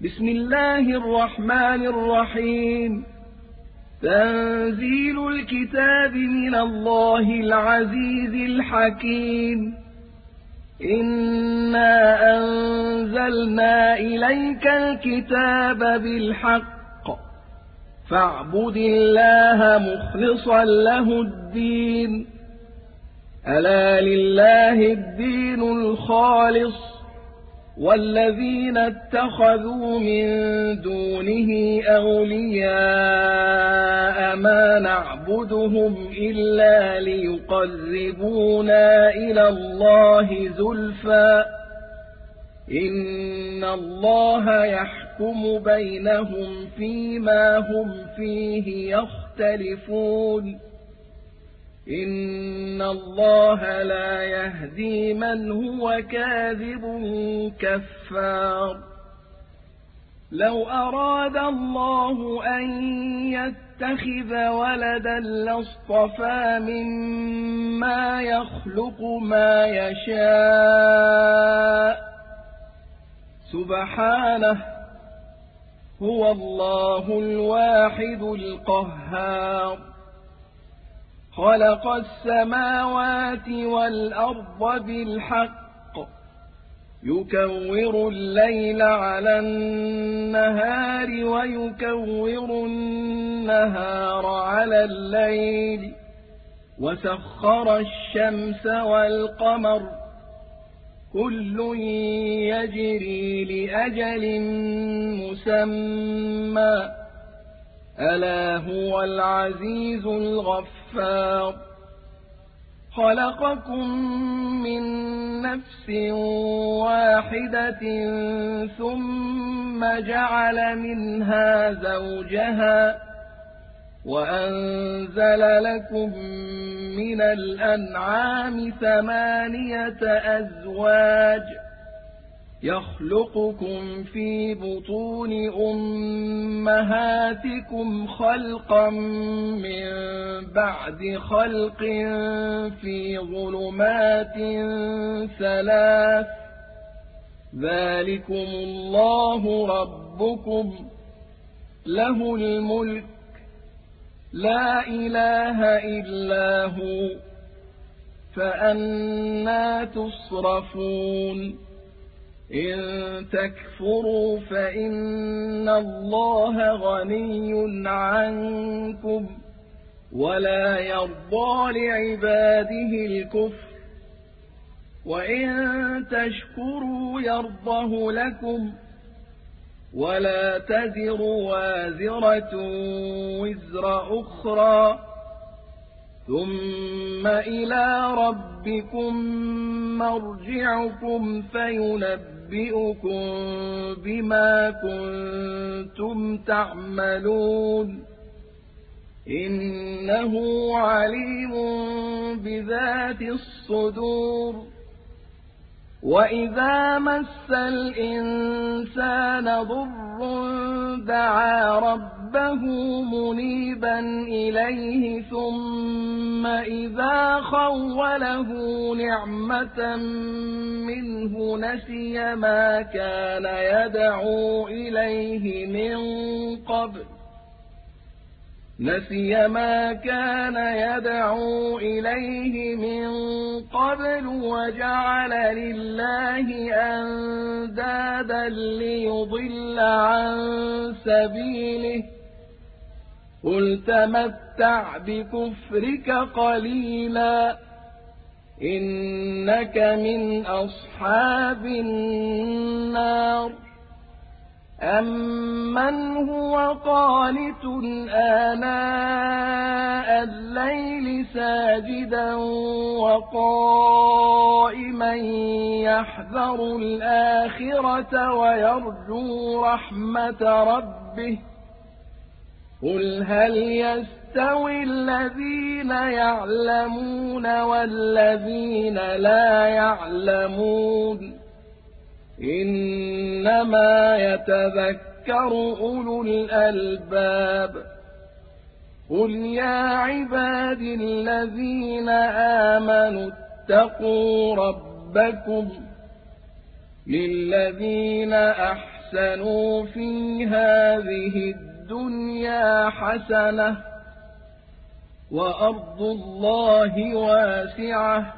بسم الله الرحمن الرحيم. تنزيل الكتاب من الله العزيز الحكيم. إنا أنزلنا إليك الكتاب بالحق فاعبد الله مخلصا له الدين. ألا لله الدين الخالص والذين اتخذوا من دونه أولياء ما نعبدهم إلا ليقربونا إلى الله زلفى إن الله يحكم بينهم فيما هم فيه يختلفون. إن الله لا يهدي من هو كاذب كفار. لو أراد الله أن يتخذ ولدا لاصطفى مما يخلق ما يشاء سبحانه هو الله الواحد القهار. خلق السماوات والأرض بالحق يكور الليل على النهار ويكور النهار على الليل وسخر الشمس والقمر كل يجري لأجل مسمى ألا هو العزيز الغفار. خلقكم من نفس واحدة ثم جعل منها زوجها وأنزل لكم من الأنعام 8 أزواج يخلقكم في بطون أمهاتكم خلقا من بعد خلق في ظلمات 3 ذلكم الله ربكم له الملك لا إله إلا هو فأنى تصرفون. إن تكفروا فإن الله غني عنكم ولا يرضى لعباده الكفر وإن تشكروا يرضه لكم ولا تزر وازرة وزر أخرى ثم إلى ربكم مرجعكم فينبئكم بما كنتم تعملون إنه عليم بذات الصدور. وإذا مس الإنسان ضر دعا ربه منيبا إليه ثم إذا خوله نعمة منه نسي ما كان يدعو إليه من قبل وجعل لله أندادا ليضل عن سبيله قل تمتع بكفرك قليلا إنك من أصحاب النار. أمن هو قانت آناء الليل ساجدا وقائما يحذر الآخرة ويرجو رحمة ربه قل هل يستوي الذين يعلمون والذين لا يعلمون إنما يتذكر أولو الألباب. قل يا عباد الذين آمنوا اتقوا ربكم للذين أحسنوا أحسنوا في هذه الدنيا حسنة وأرض الله واسعة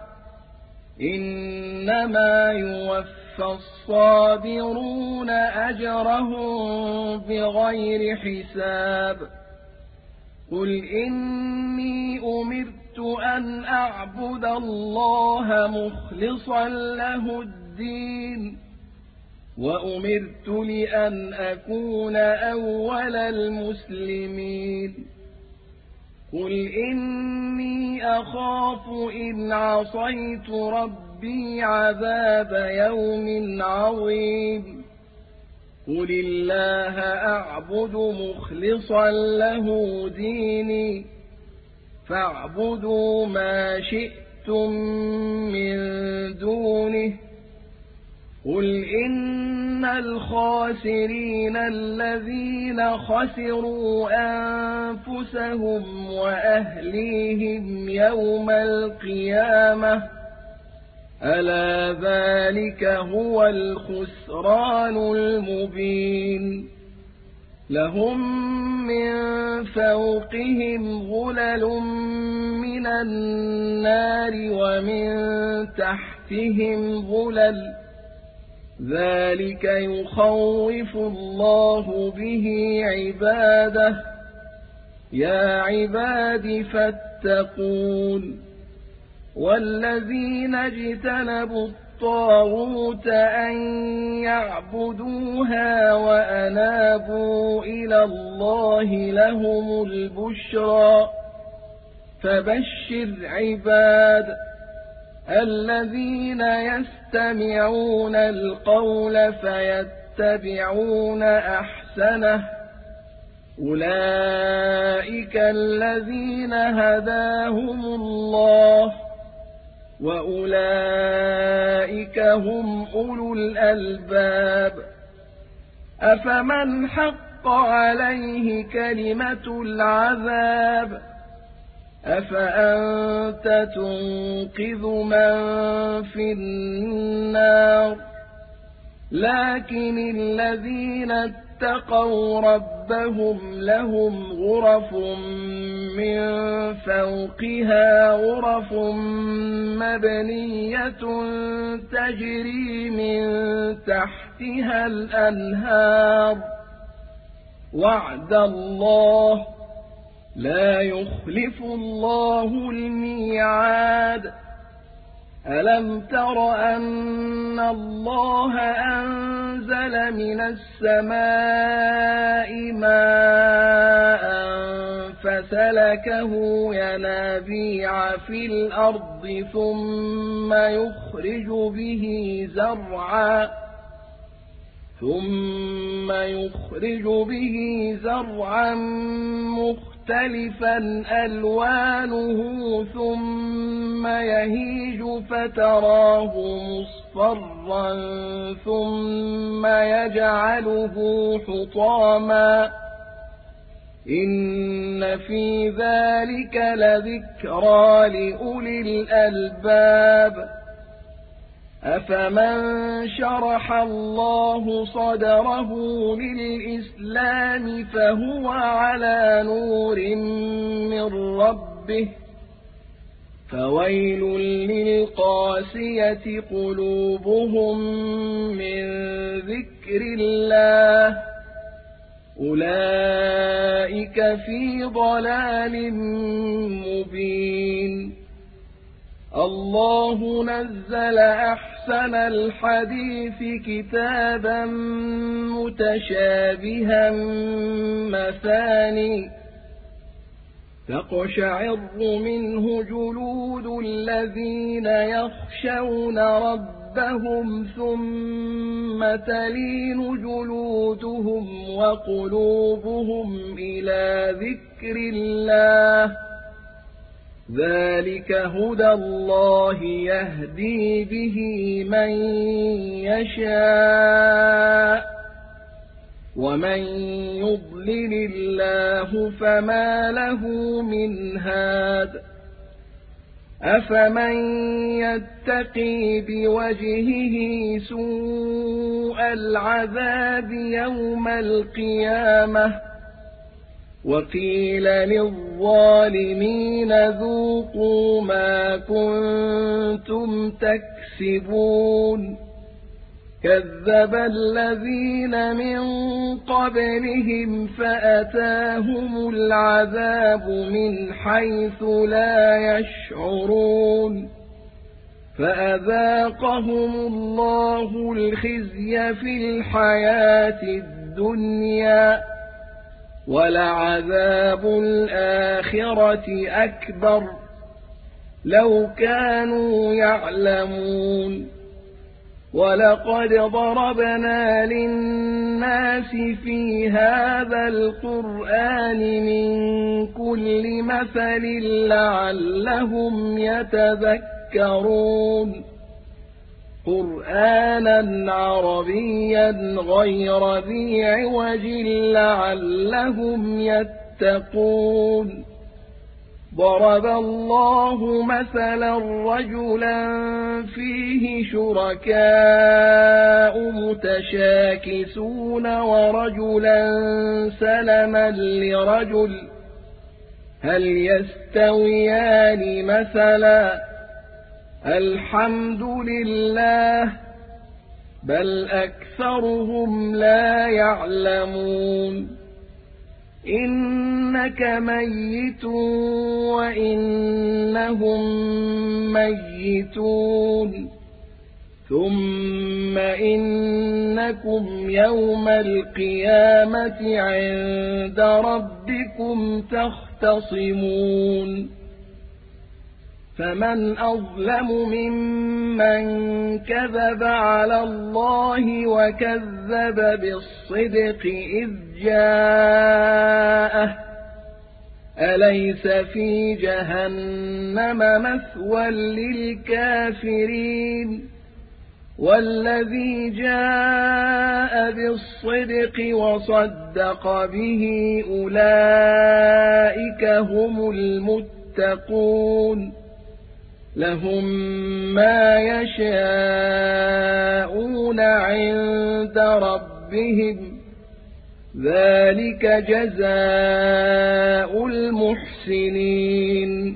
إنما يوفى الصابرون أجرهم بغير حساب قل إني أمرت أن أعبد الله مخلصا له الدين وأمرت لأن أكون أول المسلمين قل إني أخاف إن عصيت ربي عذاب يوم عظيم قل الله أعبد مخلصا له ديني فاعبدوا ما شئتم من دونه قل إن الخاسرين الذين خسروا أنفسهم وأهليهم يوم القيامة ألا ذلك هو الخسران المبين لهم من فوقهم غلل من النار ومن تحتهم غلل ذلك يخوف الله به عباده يا عباد فاتقون والذين اجتنبوا الطاغوت أن يعبدوها وأنابوا إلى الله لهم البشرى فبشر عباد الذين يستمعون القول فيتبعون أحسنه أولئك الذين هداهم الله وأولئك هم أولو الألباب أفمن حق عليه كلمة العذاب أفأنت تنقذ من في النار لكن الذين اتقوا ربهم لهم غرف من فوقها غرف مبنية تجري من تحتها الأنهار وعد الله لا يخلف الله الميعاد ألم تر أن الله أنزل من السماء ماء فسلكه ينابيع في الأرض ثم يخرج به زرعا مختلفا ألوانه ثم يهيج فتراه مصفرا ثم يجعله حطاما إن في ذلك لذكرى لأولي الألباب أفمن شرح الله صدره للإسلام فهو على نور من ربه فويل للقاسية قلوبهم من ذكر الله أولئك في ضلال مبين الله نزل أحسن الحديث كتابا متشابها مثاني تقشعر منه جلود الذين يخشون ربهم ثم تلين جلودهم وقلوبهم إلى ذكر الله ذلك هدى الله يهدي به من يشاء ومن يضلل الله فما له من هاد أفمن يتقي بوجهه سوء العذاب يوم القيامة وقيل للظالمين ذوقوا ما كنتم تكسبون كذب الذين من قبلهم فأتاهم العذاب من حيث لا يشعرون فأذاقهم الله الخزي في الحياة الدنيا ولعذاب الآخرة أكبر لو كانوا يعلمون ولقد ضربنا للناس في هذا القرآن من كل مثل لعلهم يتذكرون قرآنا عربيا غير ذي عوج لعلهم يتقون ضرب الله مثلا رجلا فيه شركاء متشاكسون ورجلا سلما لرجل هل يستويان مثلا الحمد لله بل أكثرهم لا يعلمون إنك ميت وإنهم ميتون ثم إنكم يوم القيامة عند ربكم تختصمون فمن أظلم ممن كذب على الله وكذب بالصدق إذ جاءه أليس في جهنم مثوى للكافرين والذي جاء بالصدق وصدق به أولئك هم المتقون لهم ما يشاءون عند ربهم ذلك جزاء المحسنين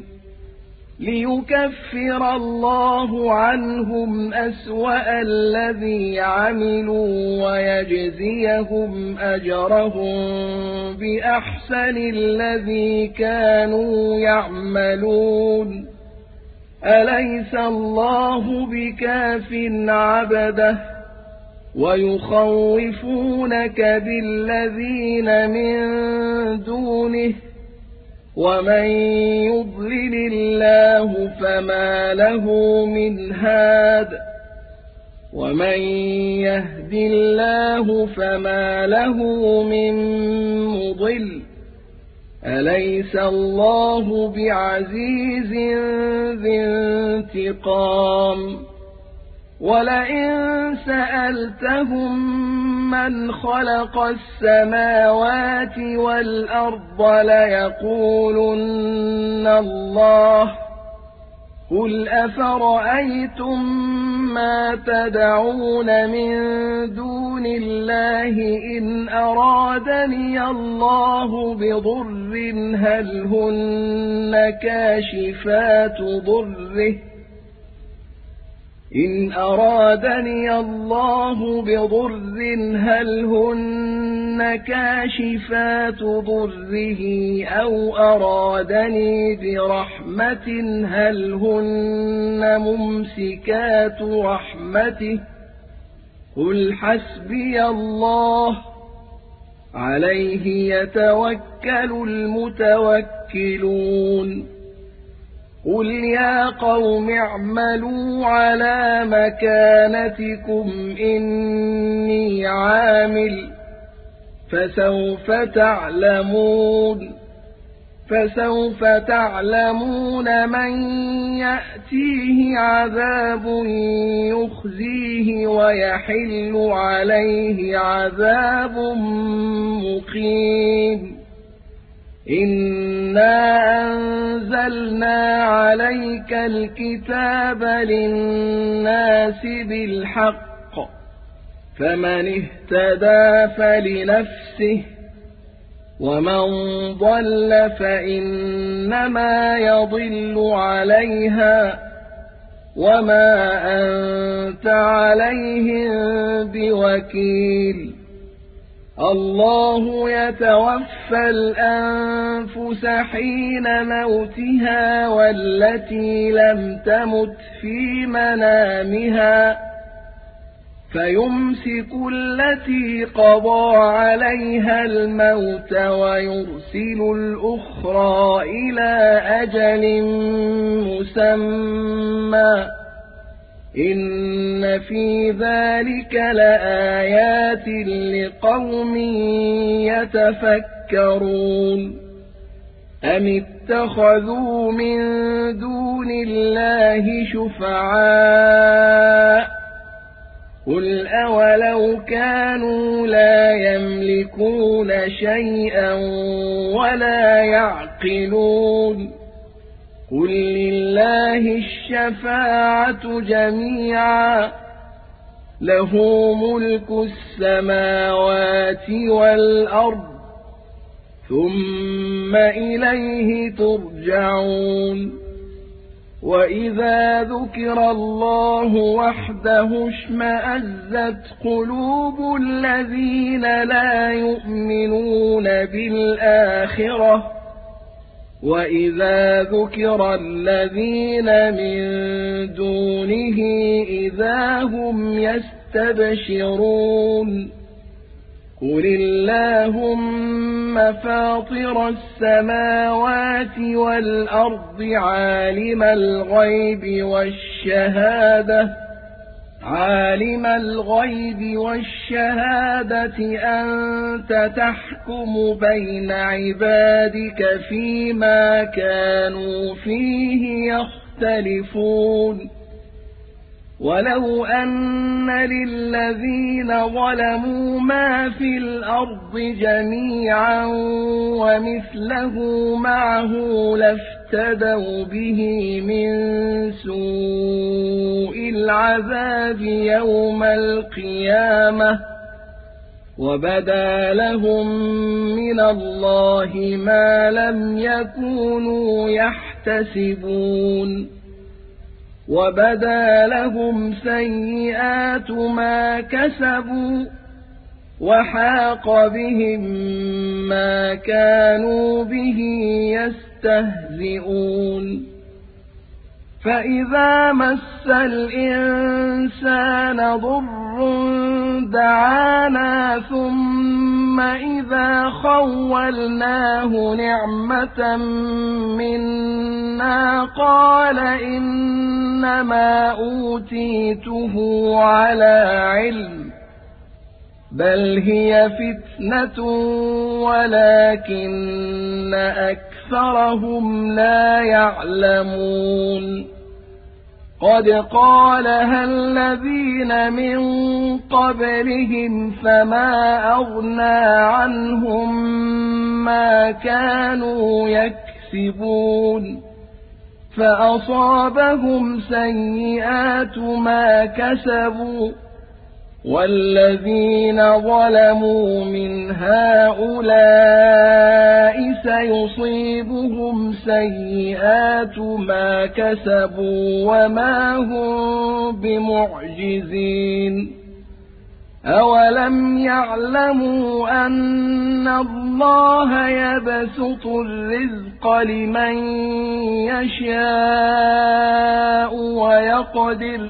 ليكفر الله عنهم أسوأ الذي عملوا ويجزيهم أجرهم بأحسن الذي كانوا يعملون أليس الله بكاف عبده ويخوفونك بالذين من دونه ومن يضلل الله فما له من هاد ومن يهد الله فما له من مضل أليس الله بعزيز ذي انتقام ولئن سألتهم من خلق السماوات والأرض ليقولن الله قل أفرأيتم ما تدعون من دون الله إن أرادني الله بضر هل هن كاشفات ضره إن أرادني الله بضر هل هن كاشفات ضره أو أرادني برحمة هل هن ممسكات رحمته قل حسبي الله عليه يتوكل المتوكلون قل يا قوم اعملوا على مكانتكم إني عامل فسوف تعلمون من يأتيه عذاب يخزيه ويحل عليه عذاب مقيم إنا أنزلنا عليك الكتاب للناس بالحق فمن اهتدى فلنفسه ومن ضل فإنما يضل عليها وما أنت عليهم بوكيل الله يتوفى الأنفس حين موتها والتي لم تمت في منامها فيمسك التي قضى عليها الموت ويرسل الأخرى إلى أجل مسمى إن في ذلك لآيات لقوم يتفكرون أم اتخذوا من دون الله شفعاء قل أولو كانوا لا يملكون شيئا ولا يعقلون قل لله الشفاعة جميعا له ملك السماوات والأرض ثم إليه ترجعون وإذا ذكر الله وحده اشمأزت قلوب الذين لا يؤمنون بالآخرة وإذا ذكر الذين من دونه إذا هم يستبشرون قل اللهم فاطر السماوات والأرض عالم الغيب والشهادة أنت تحكم بين عبادك فيما كانوا فيه يختلفون ولو أن للذين ظلموا ما في الأرض جميعا ومثله معه لافتدوا به من سوء العذاب يوم القيامة وبدا لهم من الله ما لم يكونوا يحتسبون وبدا لهم سيئات ما كسبوا وحاق بهم ما كانوا به يستهزئون فإذا مس الإنسان ضر دعانا ثم إذا خولناه نعمة منا قال إنما أوتيته على علم بل هي فتنة ولكن أكثرهم لا يعلمون قد قالها الذين من قبلهم فما أغنى عنهم ما كانوا يكسبون فأصابهم سيئات ما كسبوا والذين ظلموا من هؤلاء سيصيبهم سيئات ما كسبوا وما هم بمعجزين أولم يعلموا أن الله يبسط الرزق لمن يشاء ويقدر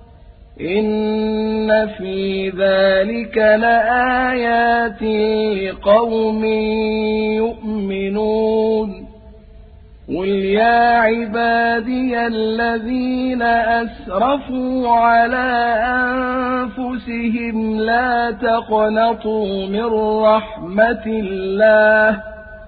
إن في ذلك لآيات لقوم يؤمنون قل يا عبادي الذين أسرفوا على أنفسهم لا تقنطوا من رحمة الله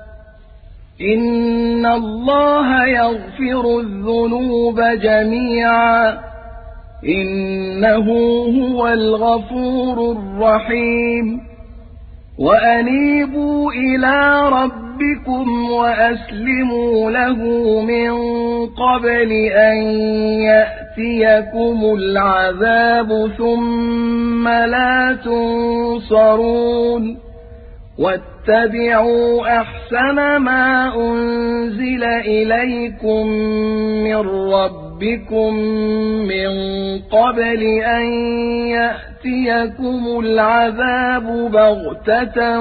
إن الله يغفر الذنوب جميعا إنه هو الغفور الرحيم وأنيبوا إلى ربكم وأسلموا له من قبل أن يأتيكم العذاب ثم لا تنصرون واتبعوا أحسن ما أنزل إليكم من ربكم من قبل أن يأتيكم العذاب بغتة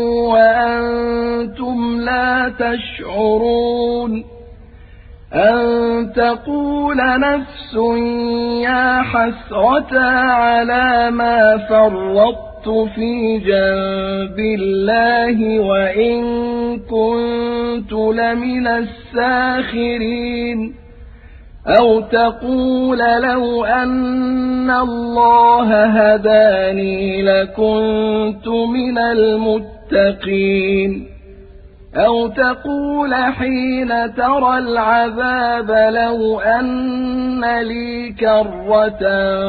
وأنتم لا تشعرون أن تقول نفس يا حسرة على ما فرطت في جنب الله وإن كنت لمن الساخرين أو تقول لو أن الله هداني لكنت من المتقين أو تقول حين ترى العذاب لو أن لي كرة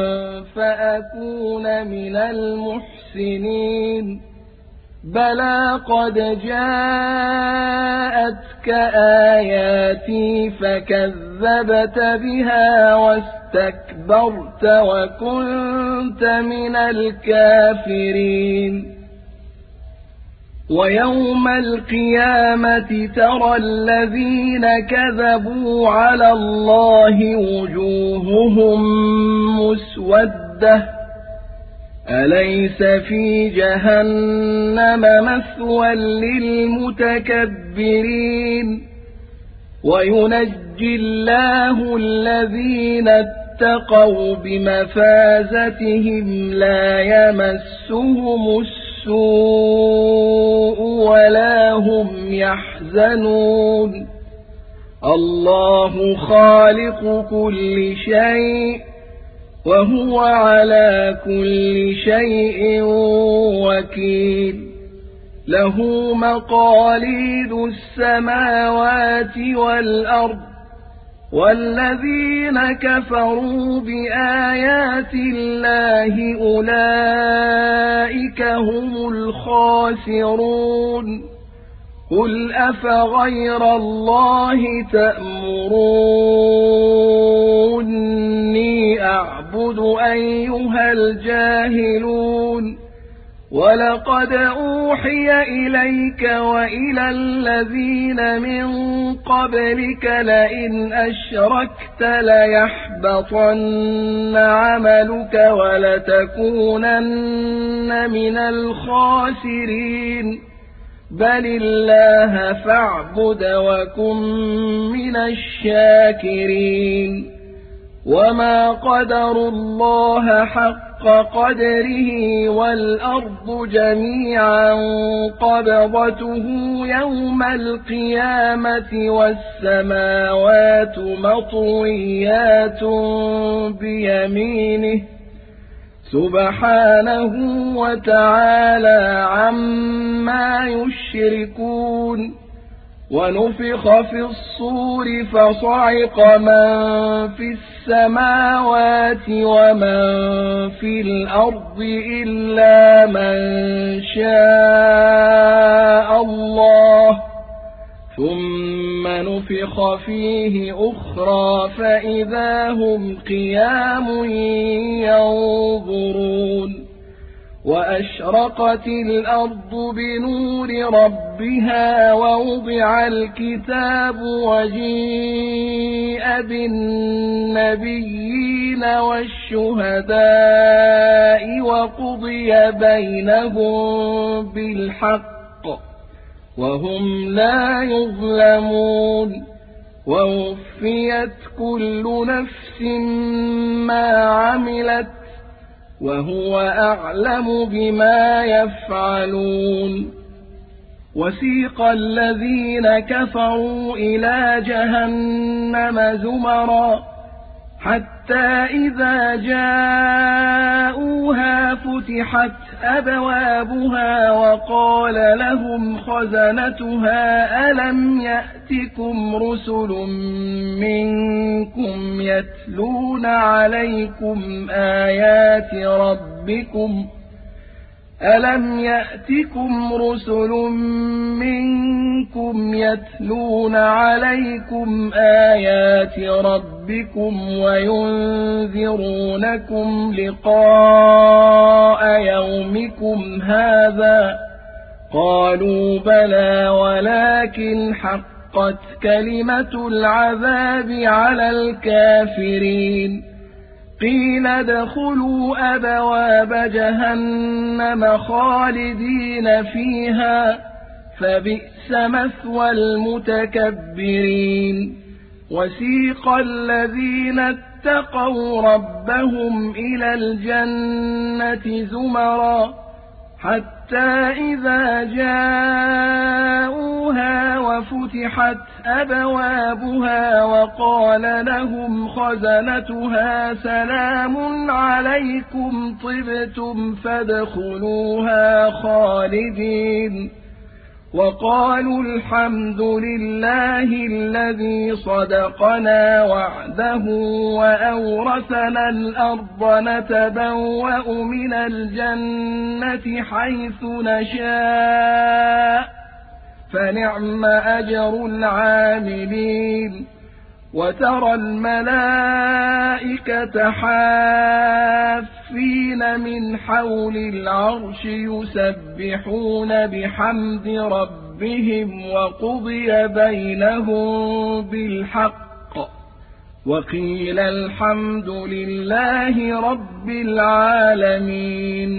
فأكون من المحسنين بلى قد جاءتك آياتي فكذبت بها واستكبرت وكنت من الكافرين ويوم القيامة ترى الذين كذبوا على الله وجوههم مسودة أليس في جهنم مثوى للمتكبرين وينجي الله الذين اتقوا بمفازتهم لا يمسهم السوء ولا هم يحزنون الله خالق كل شيء وهو على كل شيء وكيل له مقاليد السماوات والأرض والذين كفروا بآيات الله أولئك هم الخاسرون قل أفغير الله تأمروني أعبد أيها الجاهلون ولقد أوحي إليك وإلى الذين من قبلك لئن أشركت ليحبطن عملك ولتكونن من الخاسرين بل الله فاعبد وكن من الشاكرين وما قدروا الله حق قدره والأرض جميعا قبضته يوم القيامة والسماوات مطويات بيمينه سبحانه وتعالى عما يشركون ونفخ في الصور فصعق من في السماوات ومن في الأرض إلا من شاء الله ثم نفخ فيه أخرى فإذا هم قيام ينظرون وأشرقت الأرض بنور ربها ووضع الكتاب وجيء بالنبيين والشهداء وقضي بينهم بالحق وهم لا يظلمون ووفيت كل نفس ما عملت وهو أعلم بما يفعلون وسيق الذين كفروا إلى جهنم زمرا حتى إذا جاءوها فتحت أبوابها وقال لهم خزنتها ألم يأتكم رسل منكم يتلون عليكم آيات ربكم ألم يأتكم رسل منكم يتلون عليكم آيات ربكم وينذرونكم لقاء يومكم هذا؟ قالوا بلى ولكن حقت كلمة العذاب على الكافرين. قيل ادخلوا أبواب جهنم خالدين فيها فبئس مثوى المتكبرين. وسيق الذين اتقوا ربهم إلى الجنة زمرا حتى إذا جاءوها وفتحت أبوابها وقال لهم خزنتها سلام عليكم طبتم فادخلوها خالدين. وقالوا الحمد لله الذي صدقنا وعده وأورثنا الأرض نتبوأ من الجنة حيث نشاء فنعم أجر العاملين. وترى الملائكة حافين من حول العرش يسبحون بحمد ربهم وقضي بينهم بالحق وقيل الحمد لله رب العالمين.